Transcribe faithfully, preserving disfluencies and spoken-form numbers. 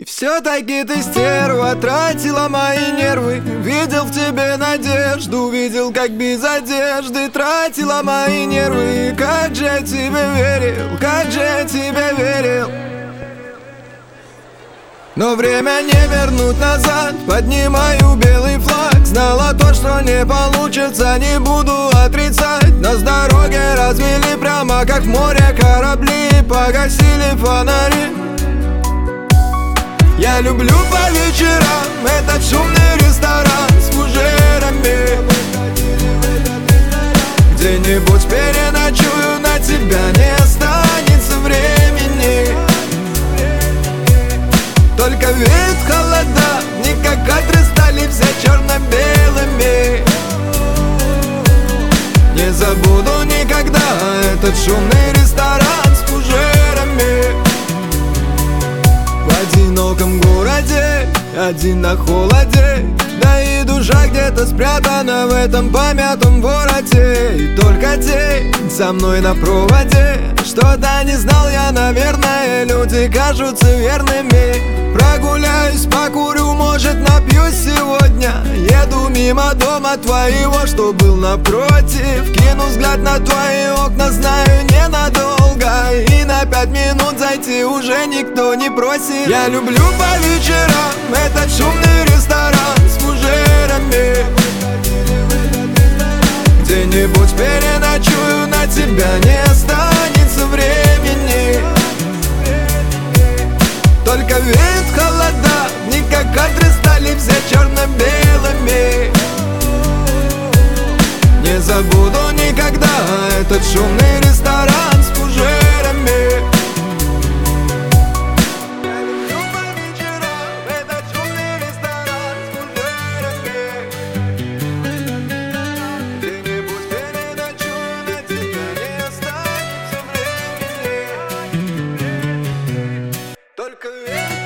Все-таки ты стерва, тратила мои нервы. Видел в тебе надежду, видел, как без одежды тратила мои нервы. Как же я тебе верил, как же я тебе верил. Но время не вернуть назад, поднимаю белый флаг. Знала то, что не получится, не буду отрицать. Нас дороги развели прямо как в море корабли, погасили фонари. Я люблю по вечерам этот шумный ресторан с фужерами. Где-нибудь переночую, на тебя не останется времени. Только веет холода, не как кадры стали все черно-белыми. Не забуду никогда этот шумный ресторан с фужерами. В одиноком городе, один на холоде, да и душа где-то спрятана в этом помятом вороте. И только день со мной на проводе. Что-то не знал я, наверное, люди кажутся верными. Прогуляюсь, покурю, может напьюсь сегодня. Еду мимо дома твоего, что был напротив. Кину взгляд на твои окна, знаю, ненадолго. И на пять минут зайти уже никто не просит. Я люблю по вечерам этот шумный ресторан с фужерами. Где-нибудь переночую, на тебя не останется времени. Только веет холода, не как кадры стали все черно-белыми. Не забуду никогда этот шумный ресторан с фужерами. Я люблю по вечерам этот шумный ресторан с фужерами. Где-нибудь переночую, на тебя не останется времени. Только